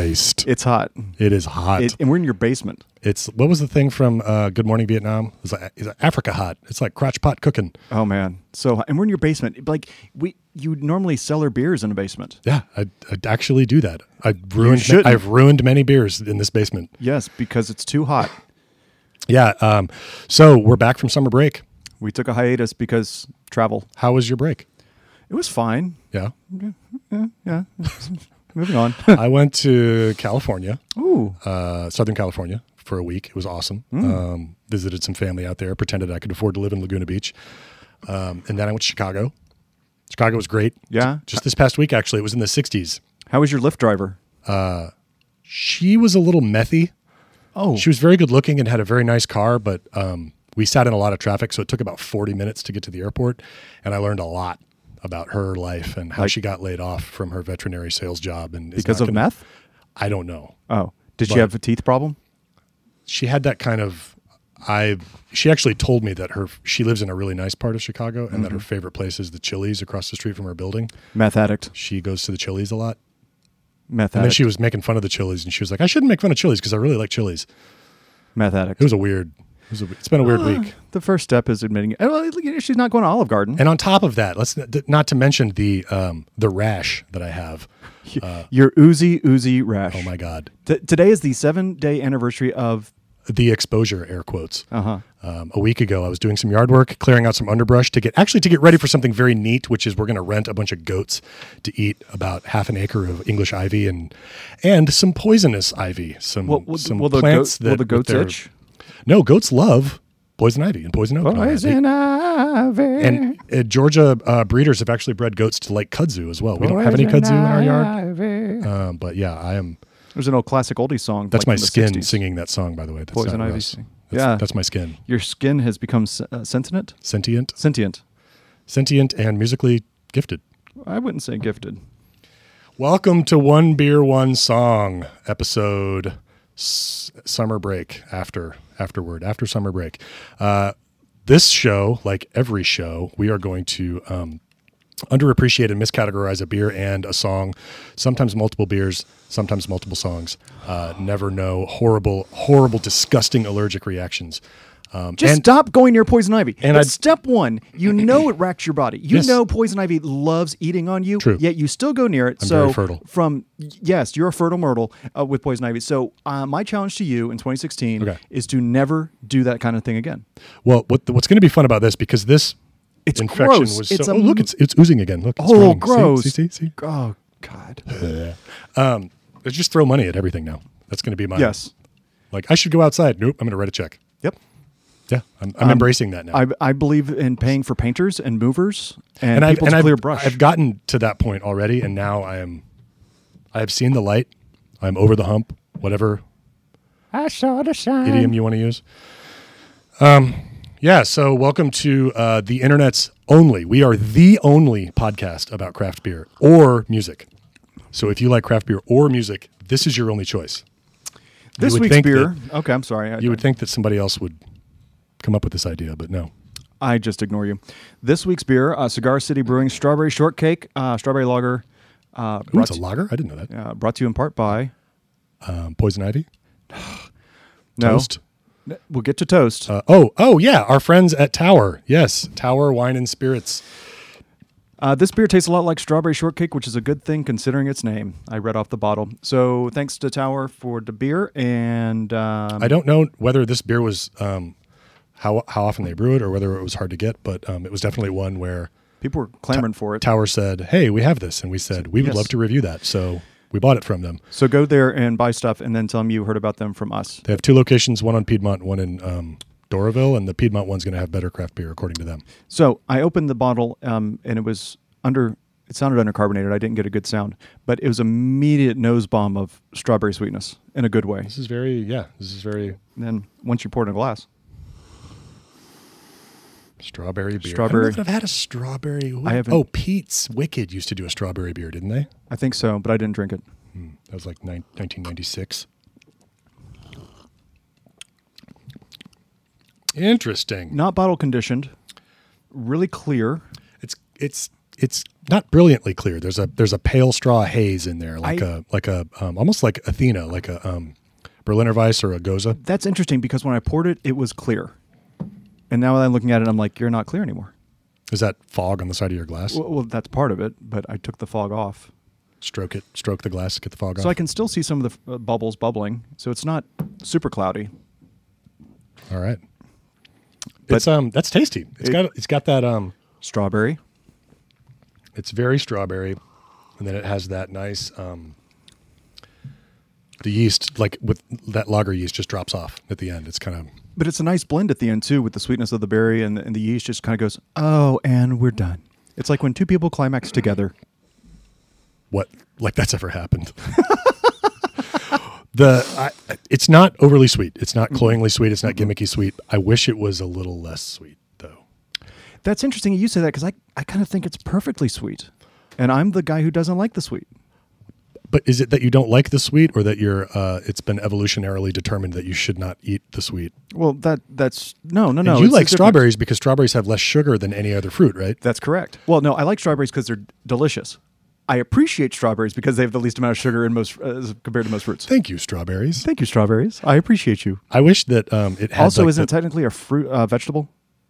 Moist. It's hot. It is hot. And we're in your basement. It's what was the thing from Good Morning Vietnam? It's like Africa hot. It's like crotch pot cooking. Oh man, and we're in your basement. Like you normally cellar beers in a basement. Yeah, I'd actually do that. I've ruined many beers in this basement. Yes, because it's too hot. Yeah. So we're back from summer break. We took a hiatus because travel. How was your break? It was fine. Yeah. Yeah. Moving on. I went to California. Ooh. Southern California for a week. It was awesome. Visited some family out there. Pretended I could afford to live in Laguna Beach. And then I went to Chicago. Chicago was great. Yeah. Just this past week, actually. It was in the 60s. How was your Lyft driver? She was a little methy. Oh. She was very good looking and had a very nice car, but we sat in a lot of traffic, so it took about 40 minutes to get to the airport. And I learned a lot about her life and how she got laid off from her veterinary sales job. And because of meth? I don't know. Oh. Did she have a teeth problem? She had that kind of... She actually told me that she lives in a really nice part of Chicago and that her favorite place is the Chili's across the street from her building. Meth addict. She goes to the Chili's a lot. Meth addict. And then she was making fun of the Chili's and she was like, I shouldn't make fun of Chili's because I really like Chili's. Meth addict. It's been a weird week. The first step is admitting it. Well, she's not going to Olive Garden. And on top of that, let's not to mention the rash that I have. Your oozy rash. Oh my God. Today is the 7-day anniversary of the exposure, air quotes. Uh-huh. A week ago, I was doing some yard work, clearing out some underbrush to get ready for something very neat, which is we're going to rent a bunch of goats to eat about half an acre of English ivy and some poisonous ivy. Will the goats itch? No, goats love poison ivy and poison oak. Poison ivy. And Georgia breeders have actually bred goats to like kudzu as well. We don't have any kudzu in our yard. But yeah, There's an old classic oldie song. That's my skin 60s. singing that song, by the way. That's Poison ivy. That's my skin. Your skin has become sentient? Sentient and musically gifted. I wouldn't say gifted. Welcome to One Beer, One Song episode summer break after summer break. This show, like every show, we are going to underappreciate and miscategorize a beer and a song, sometimes multiple beers, sometimes multiple songs. Never know horrible, disgusting allergic reactions. Stop going near poison ivy. And that's step one. You know it wrecks your body. You Yes. know poison ivy loves eating on you. True. Yet you still go near it. I'm very fertile. Yes, you're a fertile myrtle with poison ivy. So my challenge to you in 2016 is to never do that kind of thing again. Well, what's going to be fun about this, because this infection gross. was look, it's oozing again. Look, it's running. Gross. See? Oh, God. Let's just throw money at everything now. That's going to be my... Yes. Like, I should go outside. Nope, I'm going to write a check. Yep. Yeah, I'm embracing that now. I believe in paying for painters and movers and people to clear brush. I've gotten to that point already, and now I have seen the light. I'm over the hump, whatever I saw the sign. idiom you want to use. Yeah, so welcome to the internet's only. We are the only podcast about craft beer or music. So if you like craft beer or music, this is your only choice. This week's beer... Okay, I'm sorry. You would think that somebody else would come up with this idea, but no. I just ignore you. This week's beer, Cigar City Brewing Strawberry Shortcake, Strawberry Lager. It's a lager? I didn't know that. Brought to you in part by... Poison Ivy? No. Toast? We'll get to Toast. Yeah, our friends at Tower. Yes, Tower Wine and Spirits. This beer tastes a lot like Strawberry Shortcake, which is a good thing considering its name. I read off the bottle. So thanks to Tower for the beer. And I don't know whether this beer was... how often they brew it or whether it was hard to get, but it was definitely one where people were clamoring for it. Tower said, hey, we have this. And we said, we would love to review that. So we bought it from them. So go there and buy stuff and then tell them you heard about them from us. They have 2 locations, one on Piedmont, one in Doraville, and the Piedmont one's going to have better craft beer according to them. So I opened the bottle and it was it sounded undercarbonated. I didn't get a good sound, but it was immediate nose bomb of strawberry sweetness in a good way. This is very... And then once you pour it in a glass... Strawberry beer. Strawberry. I don't know if I've had a strawberry. I haven't. Oh, Pete's Wicked used to do a strawberry beer, didn't they? I think so, but I didn't drink it. That was like 1996. Interesting. Not bottle conditioned. Really clear. It's it's not brilliantly clear. There's a pale straw haze in there, like almost like Athena, like a Berliner Weiss or a Goza. That's interesting because when I poured it, it was clear. And now that I'm looking at it, I'm like, you're not clear anymore. Is that fog on the side of your glass? Well, that's part of it, but I took the fog off. Stroke the glass, get the fog off. So I can still see some of the bubbles bubbling. So it's not super cloudy. All right. But that's tasty. It's got that strawberry. It's very strawberry, and then it has that nice the yeast, like with that lager yeast, just drops off at the end. It's kind of. But it's a nice blend at the end too, with the sweetness of the berry and the yeast just kind of goes, oh, and we're done. It's like when two people climax together. What? Like that's ever happened? It's not overly sweet. It's not cloyingly sweet. It's not gimmicky sweet. I wish it was a little less sweet, though. That's interesting you say that because I kind of think it's perfectly sweet. And I'm the guy who doesn't like the sweet. But is it that you don't like the sweet, or that it's been evolutionarily determined that you should not eat the sweet? Well, that's no. And you like strawberries because strawberries have less sugar than any other fruit, right? That's correct. Well, no, I like strawberries because they're delicious. I appreciate strawberries because they have the least amount of sugar in most compared to most fruits. Thank you, strawberries. Thank you, strawberries. I appreciate you. I wish that it had also isn't it technically a fruit vegetable,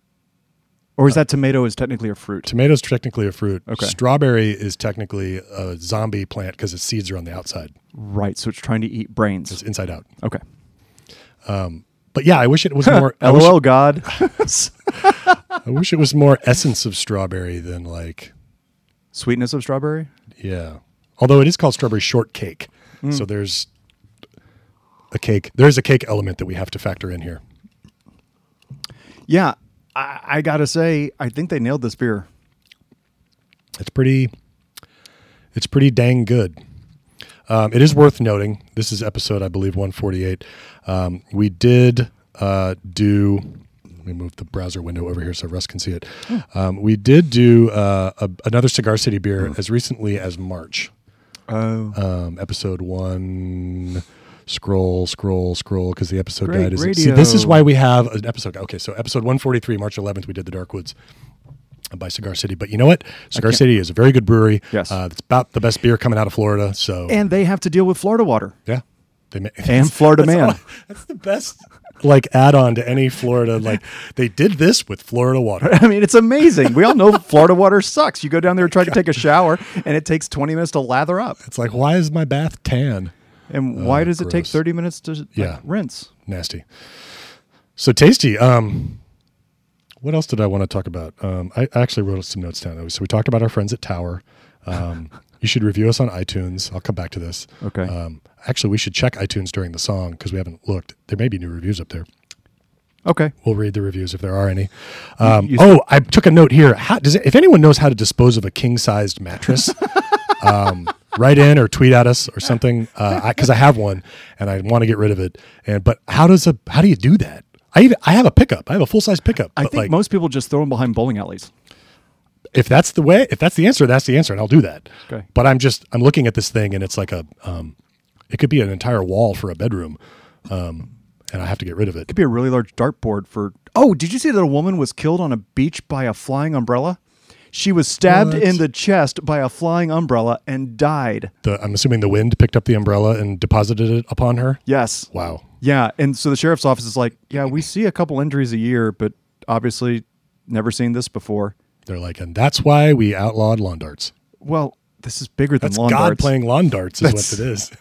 or is that tomato is technically a fruit? Tomato's technically a fruit. Okay. Strawberry is technically a zombie plant because its seeds are on the outside. Right. So it's trying to eat brains. It's inside out. Okay. But yeah, I wish it was more. LOL, God. I wish it was more essence of strawberry than like sweetness of strawberry. Yeah. Although it is called strawberry shortcake. So there's a cake. There's a cake element that we have to factor in here. Yeah. I got to say, I think they nailed this beer. It's pretty dang good. It is worth noting, this is episode, I believe, 148. We did do... Let me move the browser window over here so Russ can see it. We did do another Cigar City beer as recently as March. Oh. Episode 1. Scroll, because the episode Great guide is... radio. See, this is why we have an episode. Okay, so episode 143, March 11th, we did the Dark Woods by Cigar City. But you know what? Cigar City is a very good brewery. Yes. It's about the best beer coming out of Florida. So And they have to deal with Florida water. Yeah. And Florida man. That's the best... like add-on to any Florida, like they did this with Florida water. I mean, it's amazing. We all know Florida water sucks. You go down there and try to take a shower, and it takes 20 minutes to lather up. It's like, why is my bath tan? And why does it take gross. 30 minutes to rinse? Nasty. So tasty. What else did I want to talk about? I actually wrote some notes down. So we talked about our friends at Tower. You should review us on iTunes. I'll come back to this. Okay. Actually, we should check iTunes during the song because we haven't looked. There may be new reviews up there. Okay. We'll read the reviews if there are any. I took a note here. If anyone knows how to dispose of a king-sized mattress, write in or tweet at us or something because I have one and I want to get rid of it. But how do you do that? I have a pickup. I have a full-size pickup. I think most people just throw them behind bowling alleys. If that's the answer, that's the answer, and I'll do that. Okay. But I'm looking at this thing, and it's like it could be an entire wall for a bedroom, and I have to get rid of it. It could be a really large dartboard for... Oh, did you see that a woman was killed on a beach by a flying umbrella? She was stabbed in the chest by a flying umbrella and died. I'm assuming the wind picked up the umbrella and deposited it upon her? Yes. Wow. Yeah, and so the sheriff's office is like, yeah, we see a couple injuries a year, but obviously never seen this before. They're like, and that's why we outlawed lawn darts. Well, this is bigger than lawn God darts. playing lawn darts is what it is.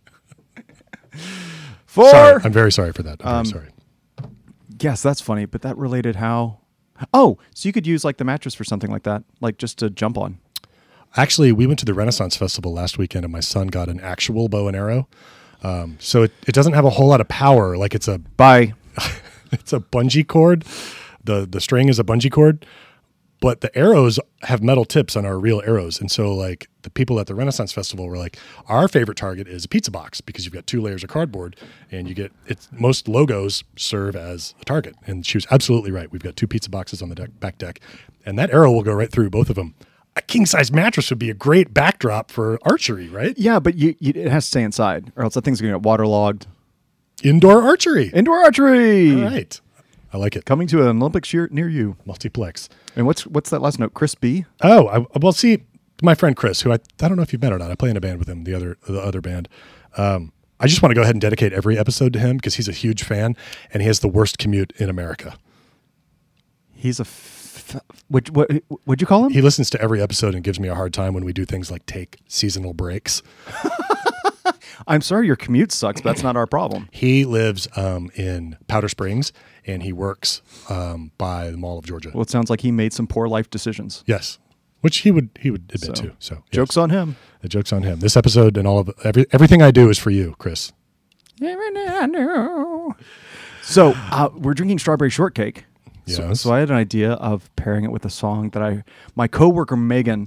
Sorry, I'm very sorry for that. I'm very sorry. Yes, that's funny, but that related how... Oh, so you could use like the mattress for something like that, like just to jump on. Actually, we went to the Renaissance Festival last weekend, and my son got an actual bow and arrow. So it doesn't have a whole lot of power. Like it's a bungee cord. The string is a bungee cord, but the arrows have metal tips and are real arrows. And so like the people at the Renaissance Festival were like, our favorite target is a pizza box because you've got 2 layers of cardboard and most logos serve as a target. And she was absolutely right. We've got 2 pizza boxes on the back deck, and that arrow will go right through both of them. A king-size mattress would be a great backdrop for archery, right? Yeah, but it has to stay inside, or else that thing's going to get waterlogged. Indoor archery. Indoor archery. All right. I like it. Coming to an Olympics year near you. Multiplex. And what's that last note? Chris B? Oh, well, see, my friend Chris, who I don't know if you've met or not. I play in a band with him, the other band. I just want to go ahead and dedicate every episode to him because he's a huge fan and he has the worst commute in America. He's a what'd you call him? He listens to every episode and gives me a hard time when we do things like take seasonal breaks. I'm sorry your commute sucks, but that's not our problem. He lives in Powder Springs and he works by the Mall of Georgia. Well, it sounds like he made some poor life decisions. Yes, which he would admit to. So yes. Joke's on him. The joke's on him. This episode and all of everything I do is for you, Chris. So we're drinking strawberry shortcake. Yes. So I had an idea of pairing it with a song that my coworker Megan.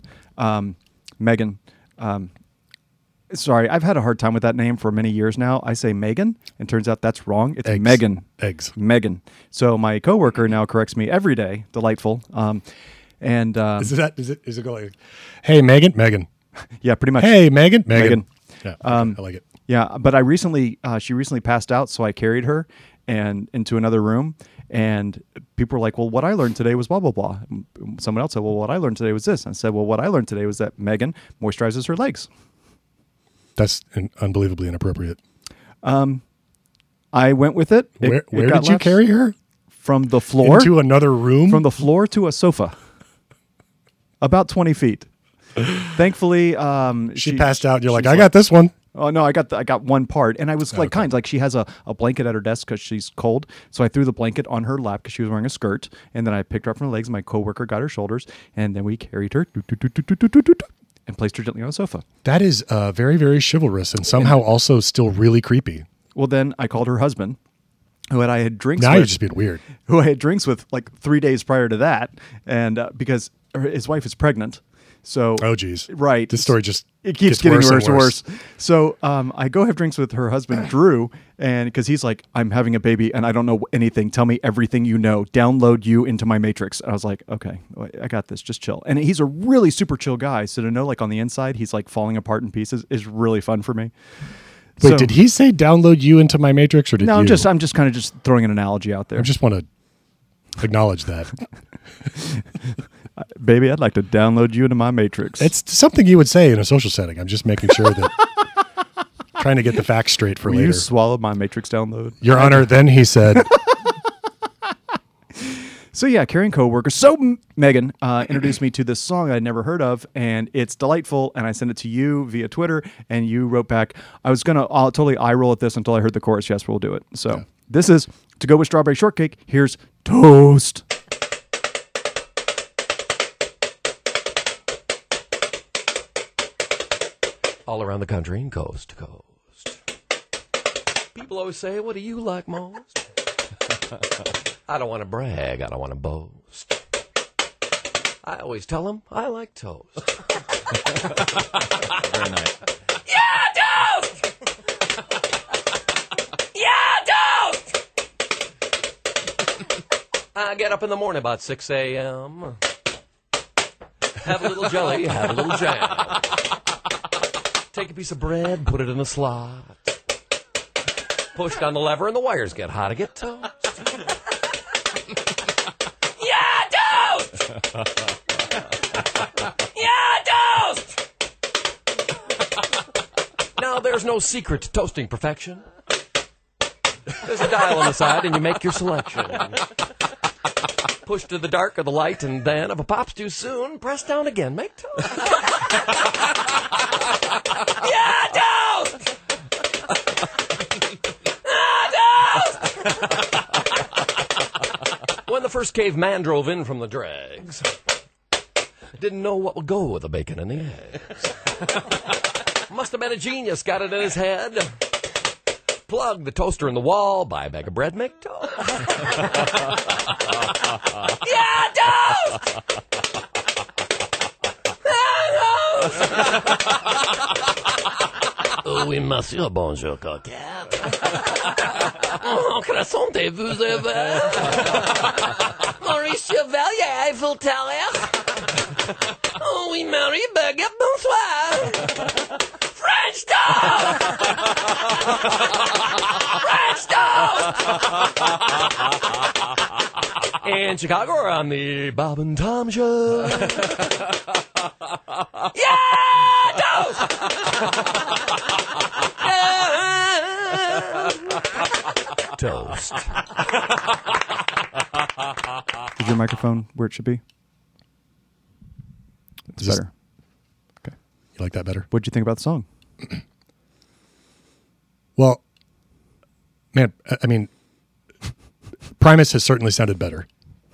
Sorry, I've had a hard time with that name for many years now. I say Megan, and turns out that's wrong. It's Eggs. Megan. Eggs. Megan. So my coworker now corrects me every day. Delightful. Is it going? Hey, Megan. Megan. Yeah, pretty much. Hey, Megan. Megan. Yeah, I like it. Yeah, but she recently passed out, so I carried her and into another room, and people were like, "Well, what I learned today was blah blah blah." And someone else said, "Well, what I learned today was this." And I said, "Well, what I learned today was that Megan moisturizes her legs." That's unbelievably inappropriate. I went with it. Where did you carry her? From the floor into another room. From the floor to a sofa, about 20 feet. Thankfully, she passed out. You're like, I got this one. Oh no, I got one part, and I was like she has a blanket at her desk because she's cold. So I threw the blanket on her lap because she was wearing a skirt, and then I picked her up from her legs. And my coworker got her shoulders, and then we carried her and placed her gently on a sofa. That is very, very chivalrous, and somehow also still really creepy. Well, then I called her husband, who I had drinks now with. You're just being weird. Who I had drinks with like 3 days prior to that, and because his wife is pregnant. So, oh geez, right. This story just it keeps getting worse and worse. So I go have drinks with her husband, Drew, and because he's like, I'm having a baby and I don't know anything. Tell me everything you know. Download you into my matrix. And I was like, okay, I got this. Just chill. And he's a really super chill guy. So to know, like on the inside, he's like falling apart in pieces is really fun for me. Wait, did he say download you into my matrix, or did no? you? I'm just kind of just throwing an analogy out there. I just want to acknowledge that. Baby, I'd like to download you into my matrix. It's something you would say in a social setting. I'm just making sure that trying to get the facts straight for Will later. You swallow my matrix download? Your Honor, then he said. So yeah, carrying coworkers. So Megan introduced me to this song I'd never heard of, and it's delightful. And I sent it to you via Twitter, and you wrote back. I was gonna totally eye roll at this until I heard the chorus. Yes, we'll do it. So This is to go with strawberry shortcake. Here's Toast. All around the country and coast to coast. People always say, what do you like most? I don't want to brag, I don't want to boast. I always tell them I like toast. Very nice. Yeah, toast! Yeah, toast! I get up in the morning about 6 a.m. Have a little jelly, have a little jam. Take a piece of bread, put it in the slot. Push down the lever and the wires get hot. I get toast. Yeah, toast! Yeah, toast! Now, there's no secret to toasting perfection. There's a dial on the side and you make your selection. Push to the dark or the light, and then if a pop's too soon, press down again. Make toast. Yeah, toast! When the first caveman drove in from the dregs, didn't know what would go with the bacon and the eggs. Must have been a genius, got it in his head. Plug the toaster in the wall, buy a bag of bread, make toast. Yeah, toast! Oui, monsieur, bonjour, coquette. Oh, croissantez-vous avez? Maurice Chevalier, Eiffel Tower. Oh, oui, Marie, baguette, bonsoir. French toast! French toast! In Chicago, we're on the Bob and Tom Show. Yeah! Toast! Toast. Is your microphone where it should be? It's Is this- better. Okay. You like that better? What'd you think about the song? Well, man, I mean, Primus has certainly sounded better.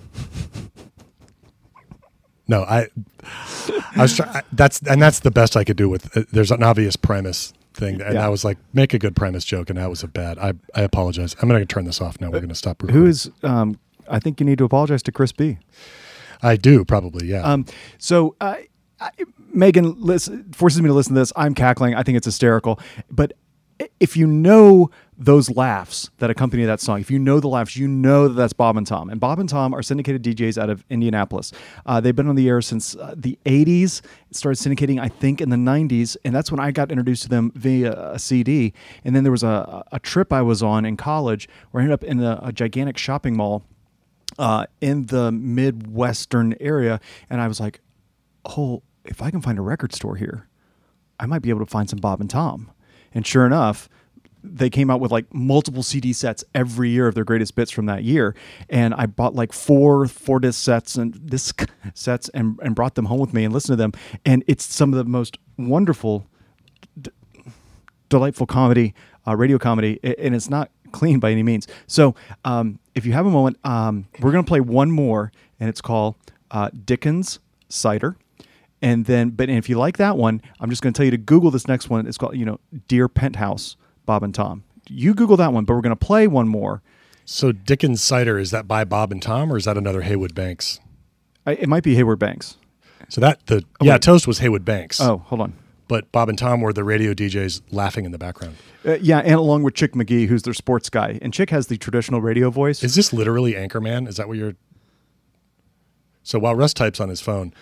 No, I was that's the best I could do with. There's an obvious Primus thing, and Yeah. I was like, make a good Primus joke, and that was a bad. I apologize. I'm going to turn this off now. We're going to stop. Who recording. is? I think you need to apologize to Chris B. I do probably, yeah. So Megan forces me to listen to this. I'm cackling. I think it's hysterical. But if you know those laughs that accompany that song, if you know the laughs, you know that that's Bob and Tom. And Bob and Tom are syndicated DJs out of Indianapolis. They've been on the air since the 80s. It started syndicating, I think, in the 90s. And that's when I got introduced to them via a CD. And then there was a trip I was on in college where I ended up in a gigantic shopping mall in the Midwestern area. And I was like, oh, if I can find a record store here, I might be able to find some Bob and Tom. And sure enough, they came out with like multiple CD sets every year of their greatest bits from that year. And I bought like four disc sets and brought them home with me and listened to them. And it's some of the most wonderful, delightful comedy, radio comedy. And it's not clean by any means. So if you have a moment, we're going to play one more, and it's called Dickens Cider. And then, but if you like that one, I'm just going to tell you to Google this next one. It's called, Dear Penthouse, Bob and Tom. You Google that one, but we're going to play one more. So Dickens Cider, is that by Bob and Tom, or is that another Haywood Banks? It might be Hayward Banks. So Toast was Haywood Banks. Oh, hold on. But Bob and Tom were the radio DJs laughing in the background. Yeah, and along with Chick McGee, who's their sports guy. And Chick has the traditional radio voice. Is this literally Anchorman? Is that what you're... So while Russ types on his phone,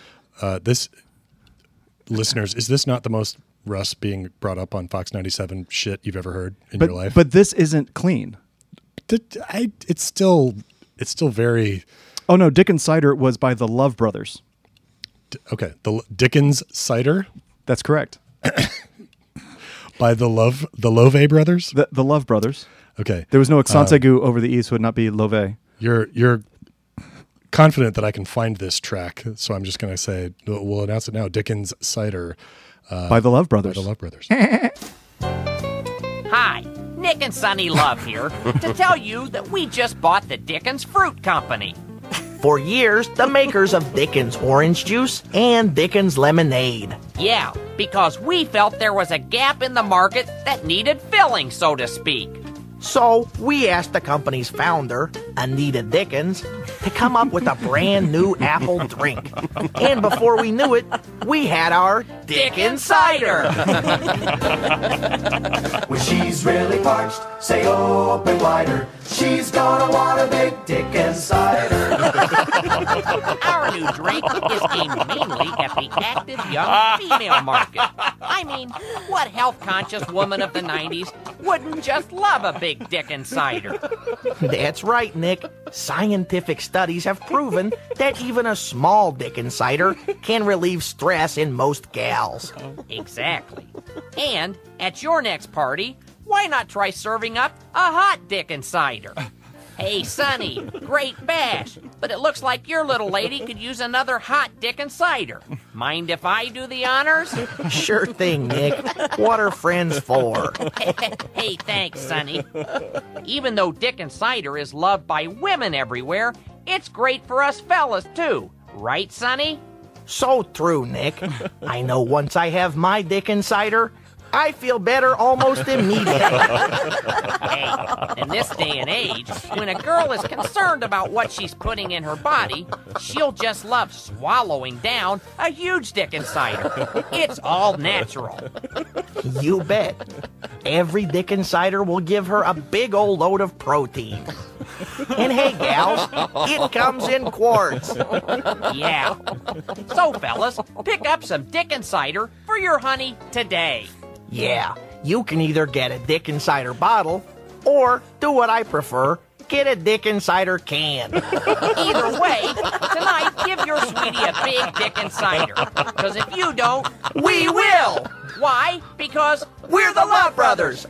listeners, is this not the most Russ being brought up on Fox 97 shit you've ever heard in your life? But this isn't clean. It's still very... Oh, no, Dickens Cider was by the Love Brothers. Okay, the Dickens Cider? That's correct. By the Love brothers? The Love Brothers. Okay. There was no Oxansagu over the east, would not be Love. You're confident that I can find this track, so I'm just going to say, we'll announce it now. Dickens Cider. By the Love Brothers. By the Love Brothers. Hi, Nick and Sonny Love here to tell you that we just bought the Dickens Fruit Company. For years, the makers of Dickens Orange Juice and Dickens Lemonade. Yeah, because we felt there was a gap in the market that needed filling, so to speak. So we asked the company's founder, Anita Dickens, to come up with a brand new apple drink. And before we knew it, we had our Dickens Cider. When she's really parched, say open wider. She's gonna want a big Dickens cider. Our new drink is aimed mainly at the active young female market. I mean, what health-conscious woman of the 90s wouldn't just love a big Dickens cider? That's right, Nick. Scientific studies have proven that even a small Dickens cider can relieve stress in most gals. Exactly. And at your next party, why not try serving up a hot Dickens cider? Hey, Sonny, great bash, but it looks like your little lady could use another hot Dickens cider. Mind if I do the honors? Sure thing, Nick. What are friends for? Hey, thanks, Sonny. Even though Dickens cider is loved by women everywhere, it's great for us fellas, too. Right, Sonny? So true, Nick. I know once I have my Dickens cider, I feel better almost immediately. Hey, in this day and age, when a girl is concerned about what she's putting in her body, she'll just love swallowing down a huge Dickens cider. It's all natural. You bet. Every Dickens cider will give her a big old load of protein. And hey, gals, it comes in quarts. Yeah. So, fellas, pick up some Dickens cider for your honey today. Yeah, you can either get a Dickens cider bottle or do what I prefer get a Dickens cider can. Either way, tonight give your sweetie a big Dickens cider. Because if you don't, we will. Why? Because We're the Love Brothers.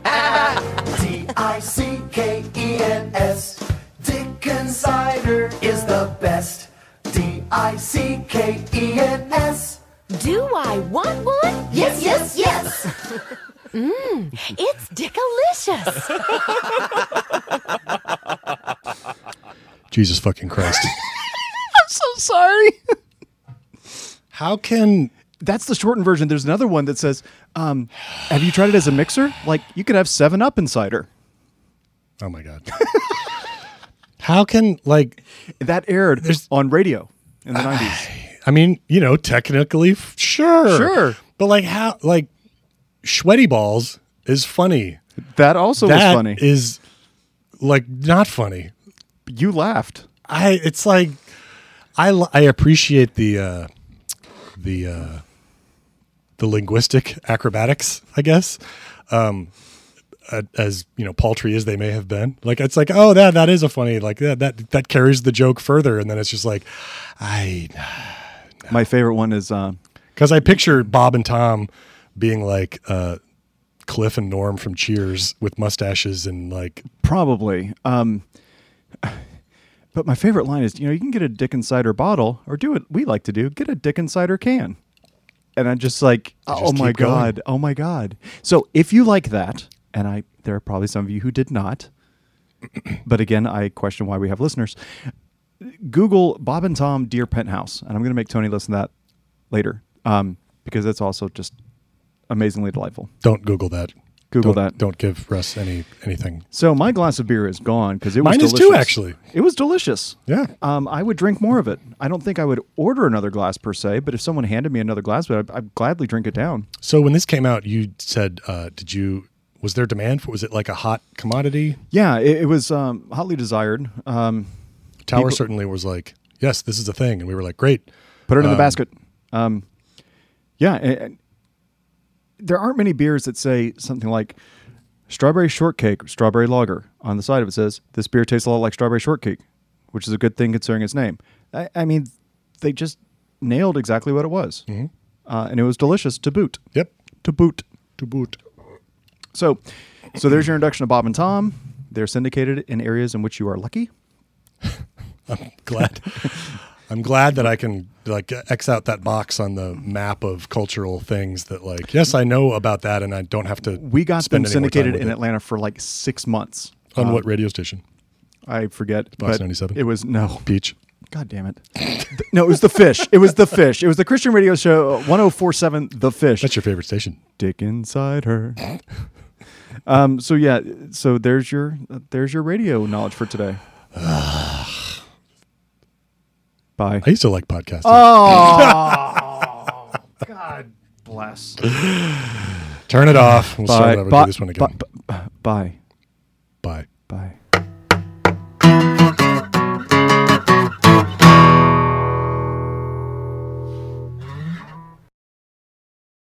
Dickens. Dickens cider is the best. Dickens. Do I want one? Yes, yes, yes. It's Dickalicious. Jesus fucking Christ. I'm so sorry. How can That's the shortened version. There's another one that says, have you tried it as a mixer? Like, you could have 7-Up in cider. oh my God. How can like That aired on radio in the 90s. I mean, technically sure. Sure. But like how like Sweaty Balls is funny. That also was That funny. is like not funny. You laughed. It's like I appreciate the linguistic acrobatics, I guess. As paltry as they may have been, like it's like, oh, that is a funny, like that carries the joke further, and then it's just like, My favorite one is because I picture Bob and Tom being like Cliff and Norm from Cheers with mustaches and like probably. But my favorite line is, you can get a Dickens cider bottle or do what we like to do, get a Dickens cider can. And I'm just like, oh just my keep going. God, oh my God. So if you like that, and there are probably some of you who did not, but again, I question why we have listeners. Google Bob and Tom Dear Penthouse, and I'm going to make Tony listen to that later because it's also just amazingly delightful. don't Google that. Google Don't- that. Don't give Russ anything. So my glass of beer is gone because it was Mine is delicious. too, actually. It was delicious. Yeah. I would drink more of it. I don't think I would order another glass per se, but if someone handed me another glass, I'd gladly drink it down. So when this came out, you said, was there demand for? Was it like a hot commodity? Yeah, it was hotly desired. Tower People- certainly was like, yes, this is a thing, and we were like, great. Put it in the basket. Yeah, and there aren't many beers that say something like strawberry shortcake, strawberry lager. On the side of it says, this beer tastes a lot like strawberry shortcake, which is a good thing considering its name. I mean, they just nailed exactly what it was. Mm-hmm. And it was delicious to boot. Yep. To boot. To boot. So there's your introduction to Bob and Tom. They're syndicated in areas in which you are lucky. Glad. I'm glad that I can like X out that box on the map of cultural things that like, yes, I know about that, and I don't have to. We got spend them any more time syndicated with in it. Atlanta for like 6 months. On what radio station? I forget. Box but 97? It was no. Peach. God damn it. No, it was The Fish. It was The Fish. It was the Christian radio show 1047 The Fish. That's your favorite station. Dick inside her. So yeah, so there's your radio knowledge for today. Bye. I used to like podcasting. Oh, God bless. Turn it off. We'll start over. Do this one again. Bye. Bye. Bye.